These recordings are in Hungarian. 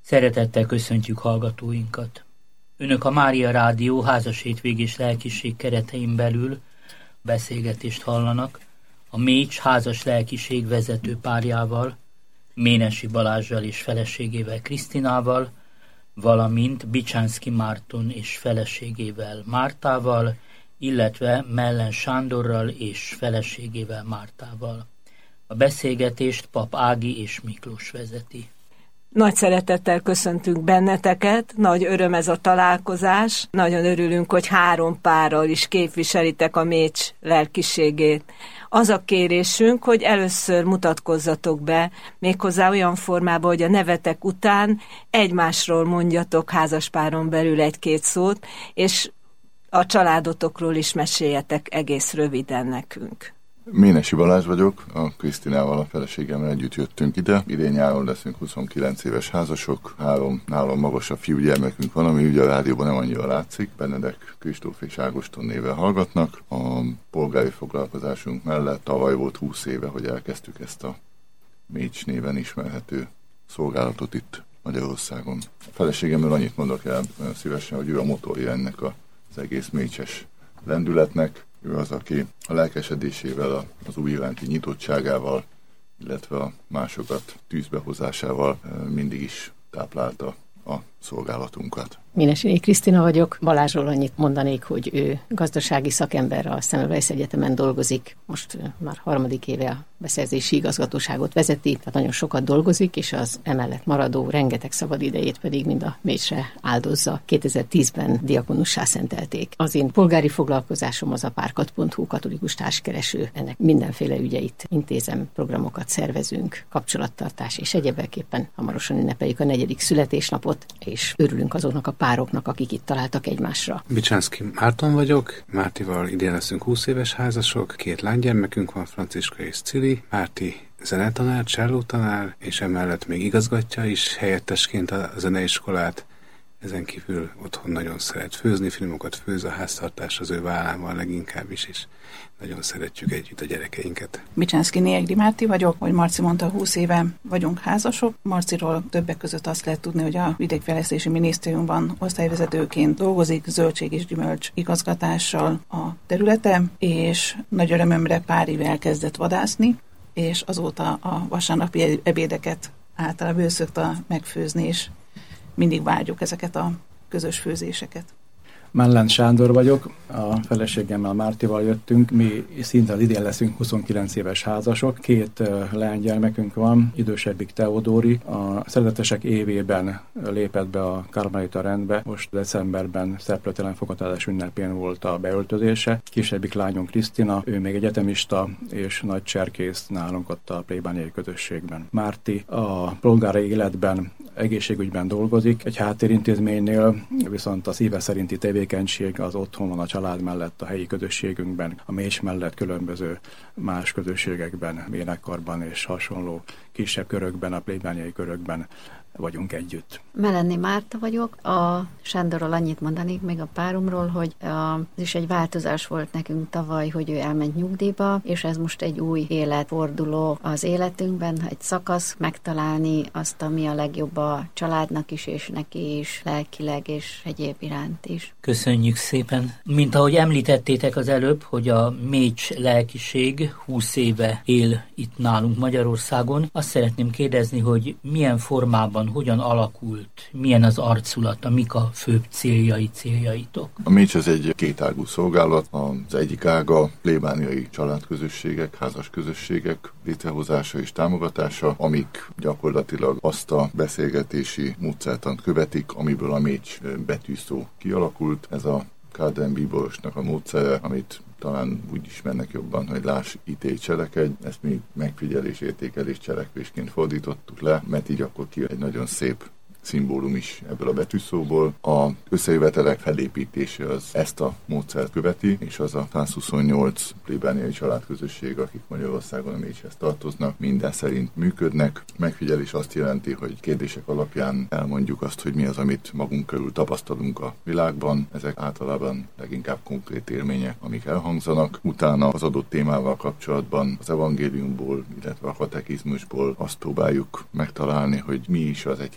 Szeretettel köszöntjük hallgatóinkat. Önök a Mária Rádió házashétvég és lelkiség keretein belül beszélgetést hallanak a Mécs házas lelkiség vezető párjával, Ménesi Balázsral és feleségével Krisztinával, valamint Bicsánszky Márton és feleségével Mártával, illetve Mellen Sándorral és feleségével Mártával. A beszélgetést Pap Ági és Miklós vezeti. Nagy szeretettel köszöntünk benneteket, nagy öröm ez a találkozás. Nagyon örülünk, hogy 3 párral is képviselitek a Mécs lelkiségét. Az a kérésünk, hogy először mutatkozzatok be, méghozzá olyan formában, hogy a nevetek után egymásról mondjatok házaspáron belül 1-2 szót, és a családotokról is meséljetek egész röviden nekünk. Ménesi Balázs vagyok, a Krisztinával, a feleségemmel együtt jöttünk ide. Idén nyáron leszünk 29 éves házasok, 3 nálam magasabb fiúgyermekünk van, ami ugye a rádióban nem annyira látszik. Benedek Kristóf és Ágoston néven hallgatnak. A polgári foglalkozásunk mellett tavaly volt 20 éve, hogy elkezdtük ezt a Mécs néven ismerhető szolgálatot itt Magyarországon. A feleségemmel annyit mondok el szívesen, hogy ő a motorja ennek az egész mécses lendületnek. Ő az, aki a lelkesedésével, az új iránti nyitottságával, illetve a másokat tűzbehozásával mindig is táplálta a szolgálatunkat. Ménesi Krisztina vagyok. Balázsról annyit mondanék, hogy ő gazdasági szakember, a Semmelweis Egyetemen dolgozik. Most már 3. éve a beszerzési igazgatóságot vezeti, tehát nagyon sokat dolgozik, és az emellett maradó rengeteg szabadidejét pedig mind a Mécsre áldozza. 2010-ben diakonussá szentelték. Az én polgári foglalkozásom az a párkat.hu katolikus társkereső. Ennek mindenféle ügyeit intézem, programokat szervezünk, kapcsolattartás és egyebekképpen hamarosan ünnepeljük a 4. születésnapot, és örülünk azoknak a pároknak, akik itt találtak egymásra. Bicsánszky Márton vagyok, Mártival idén leszünk 20 éves házasok, 2 lánygyermekünk van, Franciska és Cili. Márti zenetanár, csellótanár, és emellett még igazgatja is helyettesként a zeneiskolát. Ezen kívül otthon nagyon szeret főzni, filmokat főz, a háztartás az ő vállával leginkább is, és nagyon szeretjük együtt a gyerekeinket. Bicsánszky Niegdi Márti vagyok, hogy Marci mondta, 20 éve vagyunk házasok. Marciról többek között azt lehet tudni, hogy a Vidékfejlesztési Minisztériumban osztályvezetőként dolgozik, zöldség és gyümölcs igazgatással a területe, és nagy örömömre pár éve elkezdett vadászni, és azóta a vasárnapi ebédeket általában ő szokta megfőzni, és mindig várjuk ezeket a közös főzéseket. Mellen Sándor vagyok, a feleségemmel Mártival jöttünk, mi szinte az idén leszünk 29 éves házasok, 2 leánygyermekünk van, idősebbik Teodóri, a szeretetesek évében lépett be a karmelita rendbe, most decemberben szeplőtelen fogadtatás ünnepén volt a beöltözése, kisebbik lányunk Krisztina, ő még egyetemista és nagy cserkész nálunk ott a plébániai közösségben. Márti a polgári életben, egészségügyben dolgozik, egy háttérintézménynél, viszont a szíve szerinti tevékenység az otthon van a család mellett, a helyi közösségünkben, a Mécs mellett különböző más közösségekben, énekkarban és hasonló kisebb körökben, a plébániai körökben vagyunk együtt. Melenné Márta vagyok. A Sándorról annyit mondanék még a páromról, hogy ez is egy változás volt nekünk tavaly, hogy ő elment nyugdíjba, és ez most egy új életforduló az életünkben, egy szakasz, megtalálni azt, ami a legjobb a családnak is, és neki is, lelkileg és egyéb iránt is. Köszönjük szépen. Mint ahogy említettétek az előbb, hogy a Mécs lelkiség 20 éve él itt nálunk Magyarországon, azt szeretném kérdezni, hogy milyen formában, hogyan alakult, milyen az arculata, mik a főbb céljaitok? A Mécs az egy kétágú szolgálat, az egyik ága plébániai családközösségek, házas közösségek létrehozása és támogatása, amik gyakorlatilag azt a beszélgetési módszertant követik, amiből a Mécs betűszó kialakult. Ez a Kádrán bíborosnak a módszere, amit talán úgy ismernek jobban, hogy láss, ítélj, cselekedj. Ezt mi megfigyelés, értékelés, cselekvésként fordítottuk le, mert így akkor ki egy nagyon szép szimbólum is ebből a betűszóból. A összejövetelek felépítése az ezt a módszert követi, és az a 128 plébániai családközösség, akik Magyarországon a Mécshez tartoznak, minden szerint működnek. Megfigyelés azt jelenti, hogy kérdések alapján elmondjuk azt, hogy mi az, amit magunk körül tapasztalunk a világban. Ezek általában leginkább konkrét élmények, amik elhangzanak. Utána az adott témával kapcsolatban az evangéliumból, illetve a katekizmusból azt próbáljuk megtalálni, hogy mi is az egyház tanítás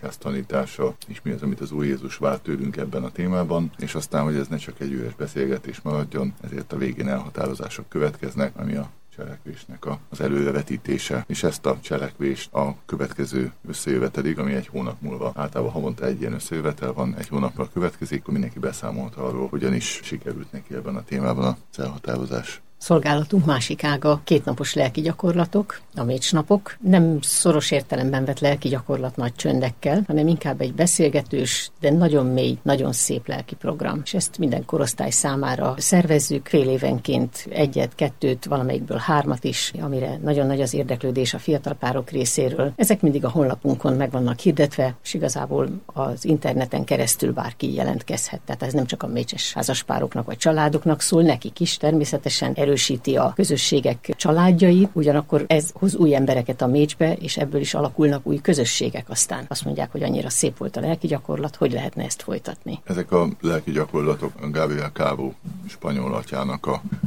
tanítása, és mi az, amit az Úr Jézus vár tőlünk ebben a témában, és aztán, hogy ez ne csak egy üres beszélgetés maradjon, ezért a végén elhatározások következnek, ami a cselekvésnek az előrevetítése, és ezt a cselekvést a következő összejövetelig, ami egy hónap múlva, általában havonta egy ilyen összejövetel van, egy hónappal következik, akkor mindenki beszámolt arról, hogyan is sikerült neki ebben a témában az elhatározás. Szolgálatunk másik ága kétnapos lelki gyakorlatok, a mécsnapok. Nem szoros értelemben vett lelki gyakorlat nagy csöndekkel, hanem inkább egy beszélgetős, de nagyon mély, nagyon szép lelki program. És ezt minden korosztály számára szervezzük, fél évenként egyet, kettőt, valamelyikből 3 is, amire nagyon nagy az érdeklődés a fiatal párok részéről. Ezek mindig a honlapunkon meg vannak hirdetve, és igazából az interneten keresztül bárki jelentkezhet. Tehát ez nem csak a mécses házaspároknak vagy családoknak szól, nekik is természetesen erősíti a közösségek családjait, ugyanakkor ez hoz új embereket a mécsbe, és ebből is alakulnak új közösségek aztán. Azt mondják, hogy annyira szép volt a lelki gyakorlat, hogy lehetne ezt folytatni. Ezek a lelki gyakorlatok Gabriel Cabo spanyol atyának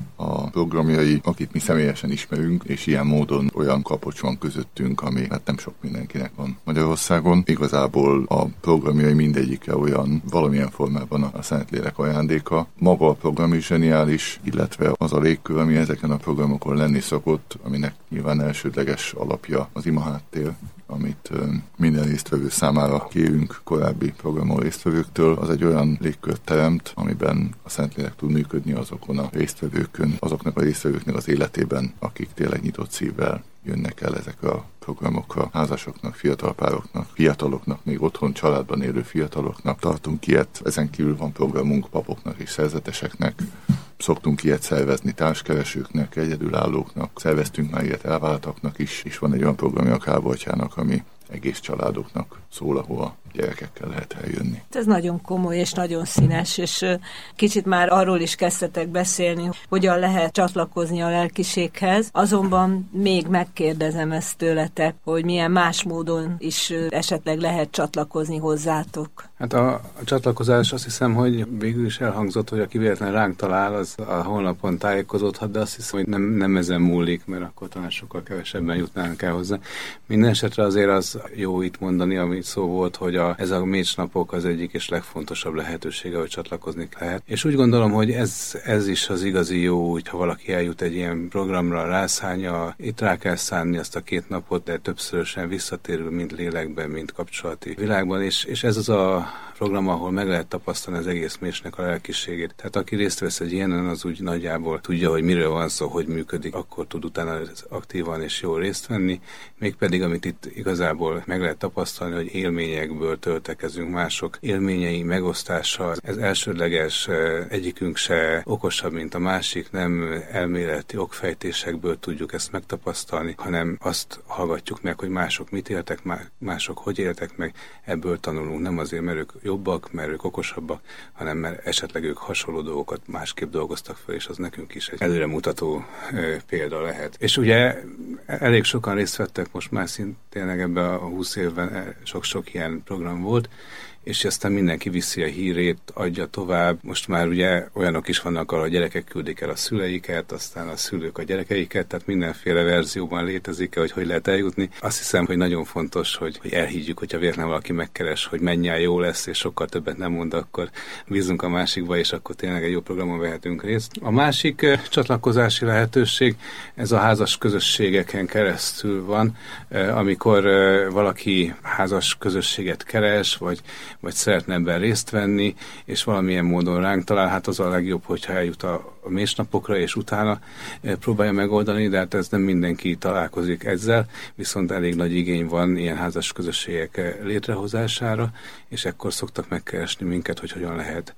a programjai, akit mi személyesen ismerünk, és ilyen módon olyan kapocs van közöttünk, ami hát nem sok mindenkinek van Magyarországon. Igazából a programjai mindegyike olyan valamilyen formában a Szentlélek ajándéka. Maga a program is zseniális, illetve az a légkör, ami ezeken a programokon lenni szokott, aminek nyilván elsődleges alapja az ima háttér, amit minden résztvevő számára kérünk korábbi programon résztvevőktől, az egy olyan légkört teremt, amiben a Szentlélek tud működni azokon a résztvevőkön, azoknak a résztvevőknek az életében, akik tényleg nyitott szívvel jönnek el ezekre a programokra, házasoknak, fiatal pároknak, fiataloknak, még otthon családban élő fiataloknak tartunk ilyet. Ezen kívül van programunk papoknak és szerzeteseknek. Szoktunk ilyet szervezni társkeresőknek, egyedülállóknak, szerveztünk már ilyet elváltaknak is, és van egy olyan programja a Cabo atyának, ami egész családoknak szól, ahova gyerekekkel lehet eljönni. Ez nagyon komoly és nagyon színes, és kicsit már arról is kezdtetek beszélni, hogyan lehet csatlakozni a lelkiséghez, azonban még megkérdezem ezt tőletek, hogy milyen más módon is esetleg lehet csatlakozni hozzátok. Hát a csatlakozás, azt hiszem, hogy végül is elhangzott, hogy aki véletlenül ránk talál, az a honlapon tájékozódhat, de azt hiszem, hogy nem ezen múlik, mert akkor talán sokkal kevesebben jutnánk el hozzá. Minden esetre azért az jó itt mondani, amit szó volt, hogy ez a mécsnapok az egyik és legfontosabb lehetősége, hogy csatlakozni lehet. És úgy gondolom, hogy ez is az igazi jó, hogyha valaki eljut egy ilyen programra, rászánja, itt rá kell szánni azt a 2 napot, de többszörösen visszatérül, mind lélekben, mind kapcsolati világban, és ez az a program, ahol meg lehet tapasztalni az egész mécsnek a lelkiségét. Tehát aki részt vesz egy ilyenen, az úgy nagyjából tudja, hogy miről van szó, hogy működik, akkor tud utána aktívan és jól részt venni. Mégpedig, amit itt igazából meg lehet tapasztalni, hogy élményekből töltekezünk, mások élményei megosztása. Ez elsődleges, egyikünk se okosabb, mint a másik, nem elméleti okfejtésekből tudjuk ezt megtapasztalni, hanem azt hallgatjuk meg, hogy mások mit éltek, mások hogy éltek meg, ebből tanulunk. Nem azért, mert ők jobbak, mert ők okosabbak, hanem mert esetleg ők hasonló dolgokat másképp dolgoztak fel, és az nekünk is egy előremutató példa lehet. És ugye elég sokan részt vettek most már szintén ebben a 20 évben, sok-sok ilyen program volt, és aztán mindenki viszi a hírét, adja tovább. Most már ugye olyanok is vannak, ahol a gyerekek küldik el a szüleiket, aztán a szülők a gyerekeiket, tehát mindenféle verzióban létezik, hogy lehet eljutni. Azt hiszem, hogy nagyon fontos, hogy elhiggyük, hogyha véletlenül valaki megkeres, hogy mennyire jó lesz, és sokkal többet nem mond, akkor bízunk a másikba, és akkor tényleg egy jó programon vehetünk részt. A másik csatlakozási lehetőség, ez a házas közösségeken keresztül van, amikor valaki házas közösséget keres, vagy szeretne ebben részt venni, és valamilyen módon ránk talál, hát az a legjobb, hogyha eljut a mécsnapokra, és utána próbálja megoldani, de hát ez nem mindenki találkozik ezzel, viszont elég nagy igény van ilyen házas közösségek létrehozására, és ekkor szoktak megkeresni minket, hogy hogyan lehet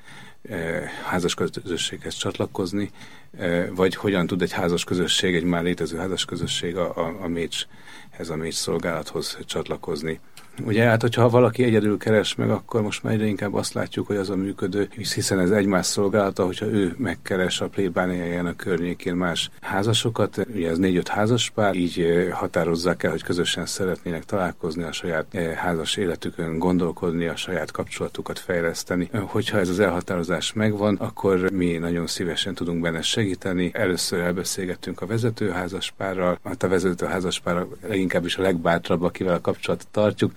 házas közösséghez csatlakozni, vagy hogyan tud egy házas közösség, egy már létező házas közösség a mécshez, a mécs szolgálathoz csatlakozni. Ugye hát, hogyha valaki egyedül keres meg, akkor most már egyre inkább azt látjuk, hogy az a működő, hiszen ez egymás szolgálata, hogyha ő megkeres a plébániáján a környékén más házasokat, ugye ez 4-5 házaspár, így határozzák el, hogy közösen szeretnének találkozni, a saját házas életükön gondolkodni, a saját kapcsolatukat fejleszteni. Hogyha ez az elhatározás megvan, akkor mi nagyon szívesen tudunk benne segíteni. Először elbeszélgettünk a vezető házaspárral, a vezető házaspár leginkább is a legbátrabb, akivel a kapcsolatot tartjuk,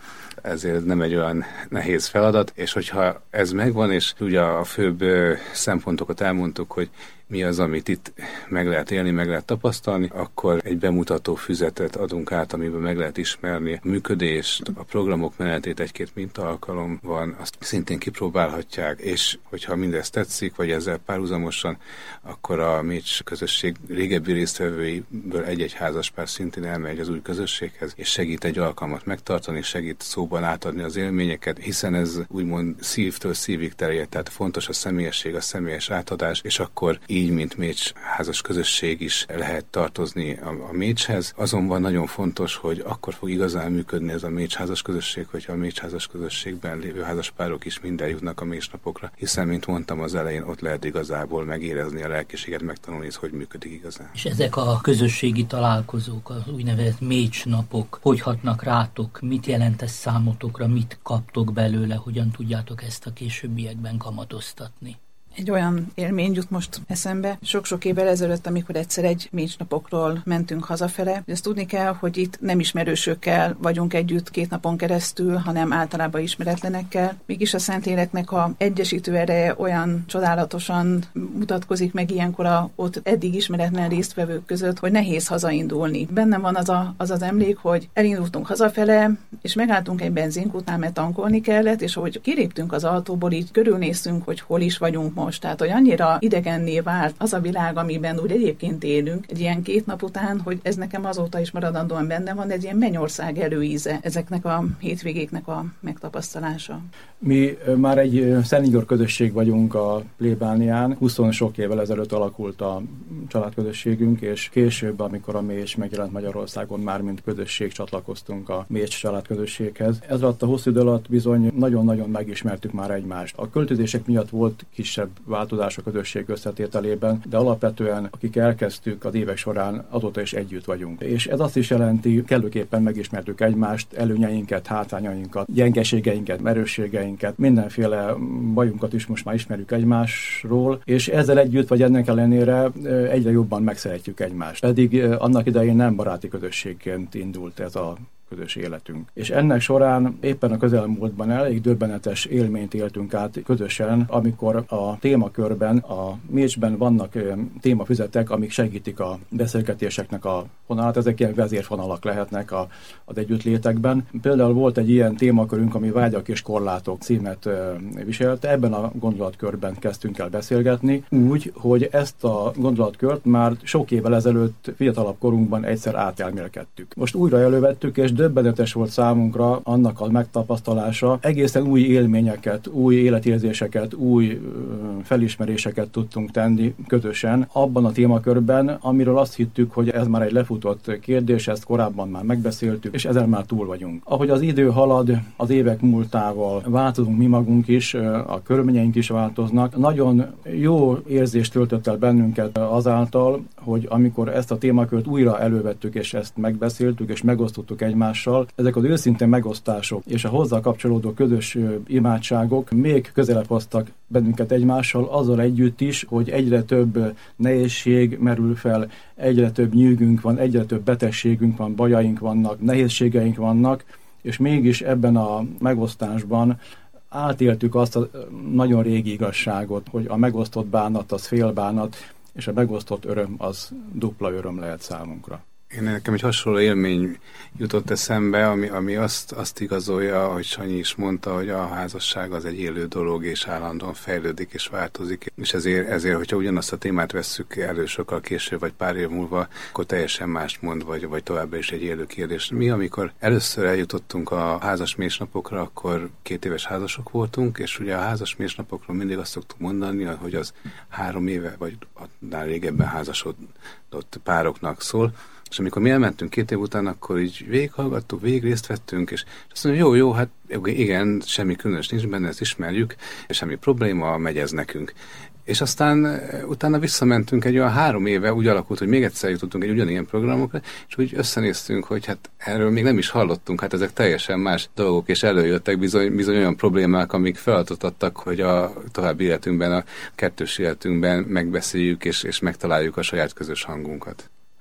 ezért nem egy olyan nehéz feladat, és hogyha ez megvan, és ugye a főbb szempontokat elmondtuk, hogy mi az, amit itt meg lehet élni, meg lehet tapasztalni, akkor egy bemutató füzetet adunk át, amiben meg lehet ismerni a működést, a programok menetét, egy-két mintaalkalom van, azt szintén kipróbálhatják, és hogyha mindez tetszik, vagy ezzel párhuzamosan, akkor a Mécs közösség régebbi résztvevőiből egy-egy házaspár szintén elmegy az új közösséghez, és segít egy alkalmat megtartani, segít szóban átadni az élményeket, hiszen ez úgymond szívtől szívig terjed, tehát fontos a személyesség, a személyes átadás, és akkor így, mint Mécs házas közösség is lehet tartozni a Mécshez. Azonban nagyon fontos, hogy akkor fog igazán működni ez a Mécs házas közösség, hogyha a Mécs házas közösségben lévő házaspárok is mind eljutnak a Mécs napokra, hiszen, mint mondtam az elején, ott lehet igazából megérezni a lelkiséget, megtanulni, hogy működik igazán. És ezek a közösségi találkozók, az úgynevezett Mécs napok, hogy hatnak rátok, mit jelent ez számotokra, mit kaptok belőle, hogyan tudjátok ezt a későbbiekben kamatoztatni? Egy olyan élmény jut most eszembe. Sok-sok évvel ezelőtt, amikor egyszer egy Mécs napokról mentünk hazafele, ezt tudni kell, hogy itt nem ismerősökkel vagyunk együtt 2 napon keresztül, hanem általában ismeretlenekkel. Mégis a Szentléleknek a egyesítő ereje olyan csodálatosan mutatkozik meg ilyenkor ott eddig ismeretlen résztvevők között, hogy nehéz hazaindulni. Bennem van az emlék, hogy elindultunk hazafele, és megálltunk egy benzinkútnál, mert tankolni kellett, és ahogy kiléptünk az autóból, így körülnéztünk, hogy hol is vagyunk most. Tehát, hogy annyira idegenné vált az a világ, amiben úgy egyébként élünk, egy ilyen 2 nap után, hogy ez nekem azóta is maradandóan benne van, egy ilyen mennyország előíze ezeknek a hétvégéknek a megtapasztalása. Mi már egy Szent Igor közösség vagyunk a plébánián. 20 sok évvel ezelőtt alakult a családközösségünk, és később, amikor a Mécs megjelent Magyarországon, már mint közösség csatlakoztunk a Mécs családközösséghez. Ez alatt a hosszú idő alatt bizony nagyon-nagyon megismertük már egymást. A költözések miatt volt kisebb változás a közösség összetételében, de alapvetően, akik elkezdtük az évek során, azóta is együtt vagyunk. És ez azt is jelenti, kellőképpen megismertük egymást, előnyeinket, hátrányainkat, gyengeségeinket, erősségeinket, mindenféle bajunkat is most már ismerjük egymásról, és ezzel együtt, vagy ennek ellenére egyre jobban megszeretjük egymást. Pedig annak idején nem baráti közösségként indult ez a közös életünk. És ennek során éppen a közelmúltban elég döbbenetes élményt éltünk át közösen, amikor a témakörben, a Mécsben vannak témafüzetek, amik segítik a beszélgetéseknek a vonalát, ezek ilyen vezérfonalak lehetnek az együttlétekben. Például volt egy ilyen témakörünk, ami Vágyak és korlátok címet viselte, ebben a gondolatkörben kezdtünk el beszélgetni, úgy, hogy ezt a gondolatkört már sok évvel ezelőtt fiatalabb korunkban egyszer átelmélkedtük. Most újra elővettük, és döbbenetes volt számunkra annak a megtapasztalása. Egészen új élményeket, új életérzéseket, új felismeréseket tudtunk tenni közösen abban a témakörben, amiről azt hittük, hogy ez már egy lefutott kérdés, ezt korábban már megbeszéltük, és ezen már túl vagyunk. Ahogy az idő halad, az évek múltával változunk mi magunk is, a körülményeink is változnak. Nagyon jó érzést töltött el bennünket azáltal, hogy amikor ezt a témakört újra elővettük, és ezt megbeszéltük, és megosztottuk egymással, ezek az őszinte megosztások és a hozzá kapcsolódó közös imádságok még közelebb hoztak bennünket egymással, azzal együtt is, hogy egyre több nehézség merül fel, egyre több nyűgünk van, egyre több betegségünk van, bajaink vannak, nehézségeink vannak, és mégis ebben a megosztásban átéltük azt a nagyon régi igazságot, hogy a megosztott bánat az félbánat, és a megosztott öröm az dupla öröm lehet számunkra. Nekem egy hasonló élmény jutott eszembe, ami azt igazolja, hogy Sanyi is mondta, hogy a házasság az egy élő dolog, és állandóan fejlődik és változik. És ezért hogyha ugyanazt a témát vesszük elő sokkal később, vagy pár év múlva, akkor teljesen mást mond, vagy továbbra is egy élő kérdés. Mi, amikor először eljutottunk a házas mécsnapokra, akkor 2 éves házasok voltunk, és ugye a házas mécsnapokról mindig azt szoktuk mondani, hogy az 3 éve, vagy annál régebben házasodott pároknak szól. És amikor mi elmentünk 2 év után, akkor így végighallgattuk, részt vettünk, és azt mondjuk, jó, hát igen, semmi különös nincs benne, ezt ismerjük, és semmi probléma, megy ez nekünk. És aztán utána visszamentünk egy olyan 3 éve, úgy alakult, hogy még egyszer jutottunk egy ugyanilyen programokra, és úgy összenéztünk, hogy hát erről még nem is hallottunk, hát ezek teljesen más dolgok, és előjöttek bizony olyan problémák, amik feladatot adtak, hogy a további életünkben, a kettős életünkben megbeszéljük, és megtaláljuk a saját közös hangunkat.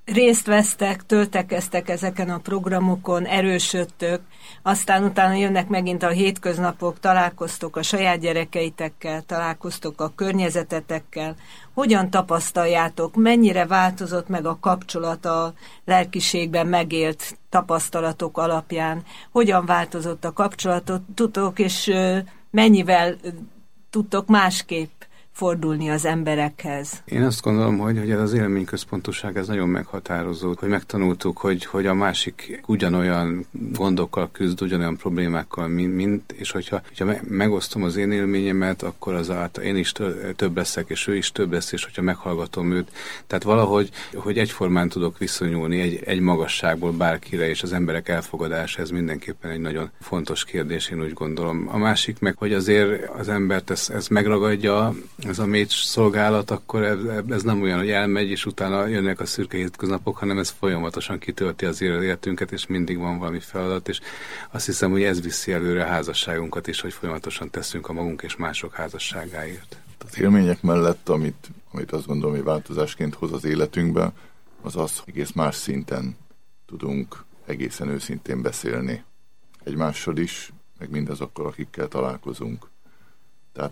részt vesztek, töltekeztek ezeken a programokon, erősödtök, aztán utána jönnek megint a hétköznapok, találkoztok a saját gyerekeitekkel, találkoztok a környezetetekkel. Hogyan tapasztaljátok, mennyire változott meg a kapcsolat a lelkiségben megélt tapasztalatok alapján? Hogyan változott a kapcsolatotok, és mennyivel tudtok másképp fordulni az emberekhez? Én azt gondolom, hogy ez az élményközpontúság ez nagyon meghatározó, hogy megtanultuk, hogy a másik ugyanolyan gondokkal küzd, ugyanolyan problémákkal, mint és hogyha megosztom az én élményemet, akkor azáltal én is több leszek, és ő is több lesz, és hogyha meghallgatom őt. Tehát valahogy, hogy egyformán tudok viszonyulni egy magasságból bárkire, és az emberek elfogadása, ez mindenképpen egy nagyon fontos kérdés, én úgy gondolom. A másik meg, hogy azért az embert ez megragadja, ez a mécs szolgálat, akkor ez nem olyan, hogy elmegy, és utána jönnek a szürke hétköznapok, hanem ez folyamatosan kitölti az életünket, és mindig van valami feladat, és azt hiszem, hogy ez viszi előre a házasságunkat is, hogy folyamatosan teszünk a magunk és mások házasságáért. Az élmények mellett, amit azt gondolom, hogy változásként hoz az életünkbe, az egész más szinten tudunk egészen őszintén beszélni egymással is, meg mindazokkal, akikkel találkozunk. Tehát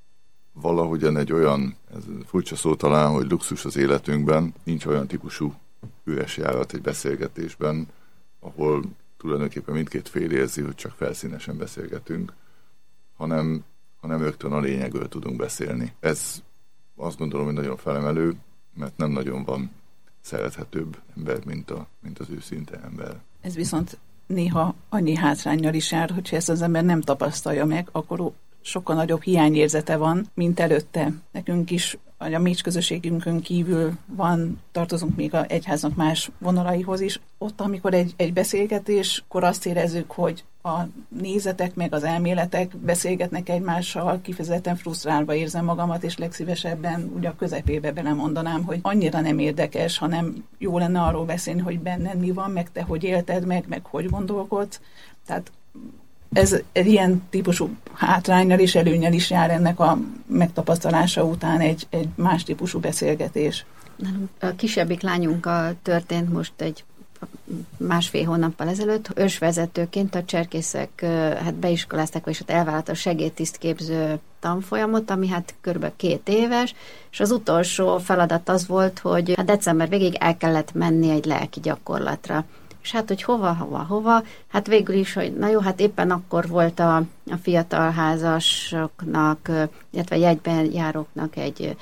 valahogyan egy olyan, ez furcsa szó talán, hogy luxus az életünkben, nincs olyan típusú üres járat egy beszélgetésben, ahol tulajdonképpen mindkét fél érzi, hogy csak felszínesen beszélgetünk, hanem rögtön a lényegről tudunk beszélni. Ez azt gondolom, hogy nagyon felemelő, mert nem nagyon van szerethetőbb ember, mint az őszinte ember. Ez viszont néha annyi hátránnyal is jár, hogyha ezt az ember nem tapasztalja meg, akkor sokkal nagyobb hiányérzete van, mint előtte. Nekünk is, a Mécs közösségünkön kívül tartozunk még az egyháznak más vonalaihoz is. Ott, amikor egy beszélgetéskor azt érezzük, hogy a nézetek meg az elméletek beszélgetnek egymással, kifejezetten frusztrálva érzem magamat, és legszívesebben ugye a közepébe belemondanám, hogy annyira nem érdekes, hanem jó lenne arról beszélni, hogy benned mi van, meg te hogy élted meg hogy gondolkodsz. Tehát ez egy ilyen típusú hátránnyal és előnnyel is jár ennek a megtapasztalása után egy más típusú beszélgetés. A kisebbik lányunkkal történt most egy másfél hónappal ezelőtt. Ősvezetőként a cserkészek beiskolázták, vagyis elvállalt a segédtisztképző tanfolyamot, ami kb. 2 éves, és az utolsó feladat az volt, hogy december végig el kellett menni egy lelki gyakorlatra. És hogy hova, végül is, hogy na jó, éppen akkor volt a fiatal házasoknak, illetve jegyben járóknak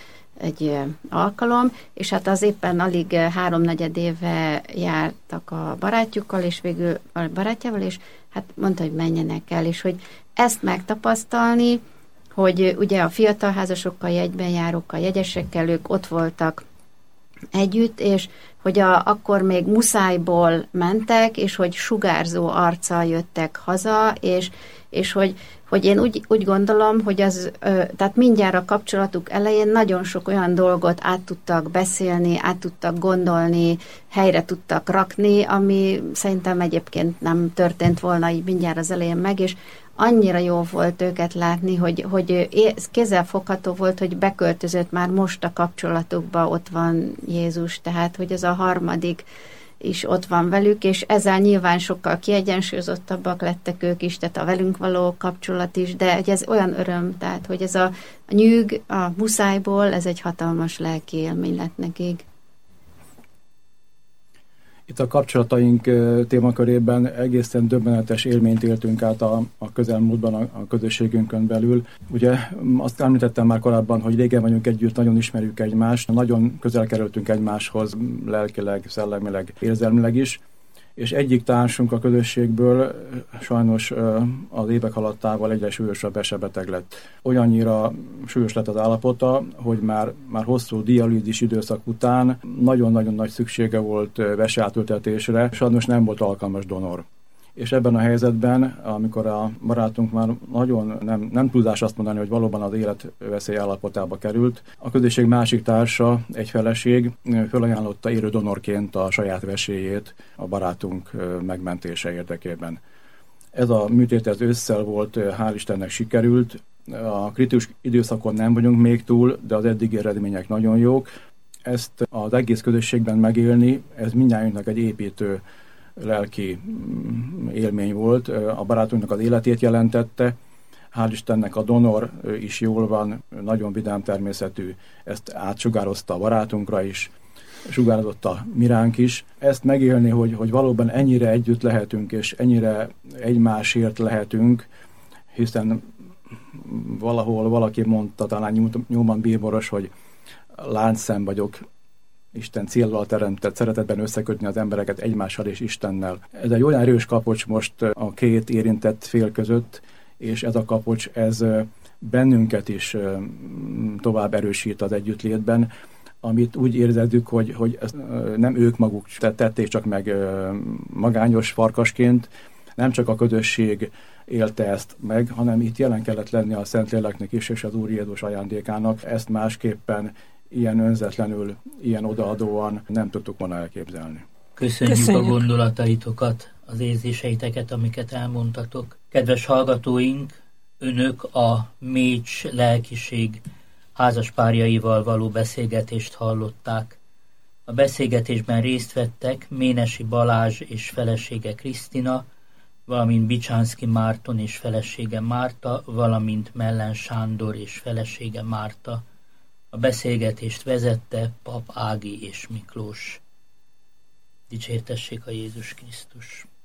egy alkalom, és az éppen alig 3-4 éve jártak a barátjukkal, és végül a barátjával, és mondta, hogy menjenek el, és hogy ezt megtapasztalni, hogy ugye a fiatal házasokkal, jegyben járókkal, jegyesekkel, ők ott voltak együtt, és hogy akkor még muszájból mentek, és hogy sugárzó arccal jöttek haza, és hogy én úgy gondolom, hogy tehát mindjárt a kapcsolatuk elején nagyon sok olyan dolgot át tudtak beszélni, át tudtak gondolni, helyre tudtak rakni, ami szerintem egyébként nem történt volna így mindjárt az elején meg, és annyira jó volt őket látni, hogy kézzelfogható volt, hogy beköltözött már most a kapcsolatukba, ott van Jézus, tehát hogy ez a harmadik is ott van velük, és ezzel nyilván sokkal kiegyensúlyozottabbak lettek ők is, tehát a velünk való kapcsolat is, de hogy ez olyan öröm, tehát hogy ez a nyűg a muszájból, ez egy hatalmas lelki élmény lett nekik. Itt a kapcsolataink témakörében egészen döbbenetes élményt éltünk át a közelmúltban a közösségünkön belül. Ugye azt említettem már korábban, hogy régen vagyunk együtt, nagyon ismerjük egymást, nagyon közel kerültünk egymáshoz lelkileg, szellemileg, érzelmileg is, és egyik társunk a közösségből sajnos az évek haladtával egyre súlyosabb esebeteg lett. Olyannyira súlyos lett az állapota, hogy már hosszú dialízis időszak után nagyon-nagyon nagy szüksége volt veseátültetésre, sajnos nem volt alkalmas donor. És ebben a helyzetben, amikor a barátunk már nagyon nem túlzás azt mondani, hogy valóban az életveszély állapotába került, a közösség másik társa, egy feleség felajánlotta élő donorként a saját vesélyét a barátunk megmentése érdekében. Ez a műtét ez ősszel volt, hál' Istennek sikerült. A kritikus időszakon nem vagyunk még túl, de az eddigi eredmények nagyon jók. ezt az egész közösségben megélni, ez mindnyájunknak egy építő lelki élmény volt. A barátunknak az életét jelentette. Hál' Istennek a donor is jól van, nagyon vidám természetű, ezt átsugározta a barátunkra is, sugározott a miránk is. Ezt megélni, hogy valóban ennyire együtt lehetünk, és ennyire egymásért lehetünk, hiszen valahol valaki mondta, talán Newman bíboros, hogy láncszem vagyok, Isten céllal teremtett, szeretetben összekötni az embereket egymással és Istennel. Ez egy olyan erős kapocs most a két érintett fél között, és ez a kapocs, ez bennünket is tovább erősít az együttlétben, amit úgy érzedük, hogy ezt nem ők maguk tették csak meg magányos farkasként, nem csak a közösség élte ezt meg, hanem itt jelen kellett lenni a Szentléleknek is, és az Úr Jézus ajándékának. Ezt másképpen, ilyen önzetlenül, ilyen odaadóan nem tudtuk volna elképzelni. Köszönjük a gondolataitokat, az érzéseiteket, amiket elmondtatok. Kedves hallgatóink, önök a Mécs lelkiség házaspárjaival való beszélgetést hallották. A beszélgetésben részt vettek Ménesi Balázs és felesége Krisztina, valamint Bicsánszky Márton és felesége Márta, valamint Mellen Sándor és felesége Márta. A beszélgetést vezette Pap Ági és Miklós. Dicsértessék a Jézus Krisztus!